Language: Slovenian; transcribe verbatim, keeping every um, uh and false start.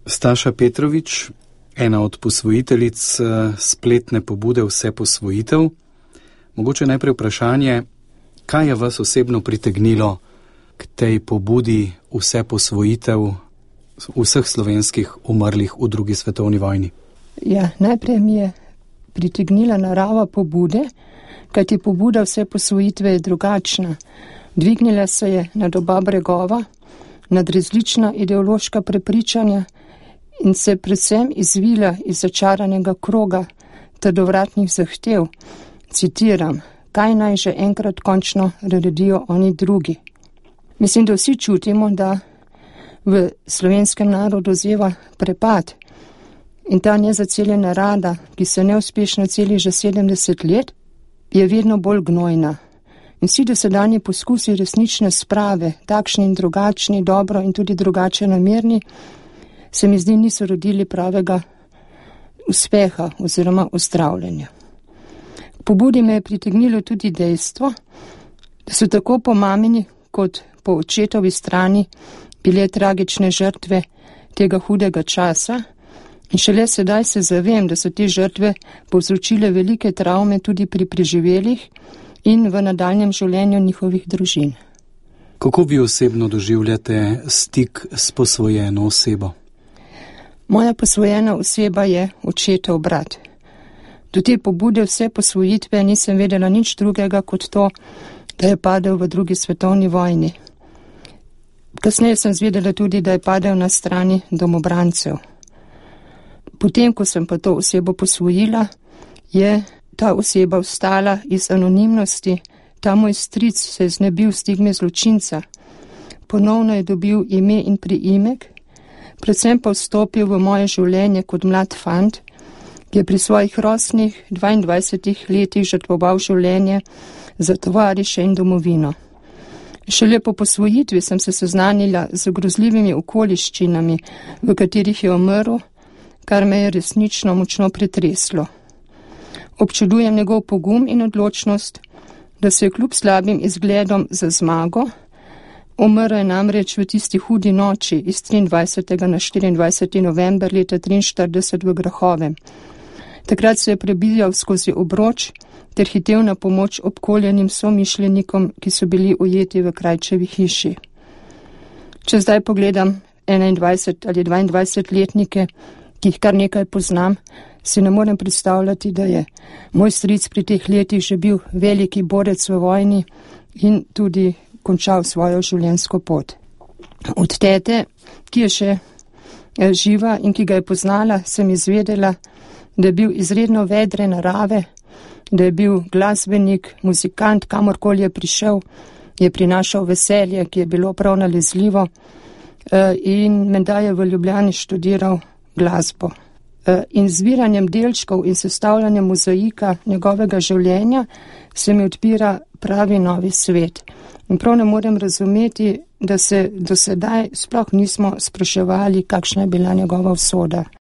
Staša Petrovič, ena od posvojiteljic spletne pobude Vse posvojitev. Mogoče najprej vprašanje, kaj je vas osebno pritegnilo k tej pobudi Vse posvojitev vseh slovenskih umrlih v drugi svetovni vojni? Ja, najprej mi je pritegnila narava pobude, kajti pobuda Vse posvojitve je drugačna. Dvignila se je nad oba bregova, nad različna ideološka prepričanja in se predvsem izvila iz začaranega kroga trdovratnih zahtev. Citiram, kaj naj že enkrat končno naredijo oni drugi. Mislim, da vsi čutimo, da v slovenskem narodu zeva prepad in ta nezaceljena rada, ki se neuspešno celi že sedemdeset let, je vedno bolj gnojna. In vsi dosedanji poskusi resnične sprave, takšni in drugačni, dobro in tudi drugače namerni, se mi zdi niso rodili pravega uspeha oziroma uzdravljenja. K pobudi me je pritegnilo tudi dejstvo, da so tako po mamini kot po očetovi strani bile tragične žrtve tega hudega časa in šele sedaj se zavem, da so te žrtve povzročile velike travme tudi pri preživelih in v nadaljnjem življenju njihovih družin. Kako vi osebno doživljate stik s posvojeno osebo? Moja posvojena oseba je očetov brat. Do te pobude Vse posvojitve nisem vedela nič drugega kot to, da je padel v drugi svetovni vojni. Kasneje sem zvedela tudi, da je padel na strani domobrancev. Potem, ko sem pa to osebo posvojila, je ta oseba vstala iz anonimnosti, ta moj stric se je znebil stigme zločinca. Ponovno je dobil ime in priimek, predvsem pa vstopil v moje življenje kot mlad fant, ki je pri svojih rosnih dvaindvajsetih letih žrtvoval življenje za tovariše in domovino. Šele po posvojitvi sem se seznanila z grozljivimi okoliščinami, v katerih je umrl, kar me je resnično močno pretreslo. Občudujem njegov pogum in odločnost, da se je kljub slabim izgledom za zmago, umrl je namreč v tisti hudi noči iz triindvajsetega na štiriindvajseti november leta triinštirideset v Grahovem. Takrat se je prebijal skozi obroč ter hitel na pomoč obkoljenim somišljenikom, ki so bili ujeti v Krajčevi hiši. Če zdaj pogledam enaindvajset ali dvaindvajsetletnike, ki jih kar nekaj poznam, si ne morem predstavljati, da je moj stric pri teh letih že bil veliki borec v vojni in tudi končal svojo življenjsko pot. Od tete, ki je še živa in ki ga je poznala, sem izvedela, da je bil izredno vedre narave, da je bil glasbenik, muzikant, kamorkoli je prišel, je prinašal veselje, ki je bilo prav nalezljivo in menda je v Ljubljani študiral glasbo. In zbiranjem delčkov in sestavljanjem mozaika njegovega življenja se mi odpira pravi novi svet. In prav ne morem razumeti, da se do sedaj sploh nismo spraševali, kakšna je bila njegova usoda.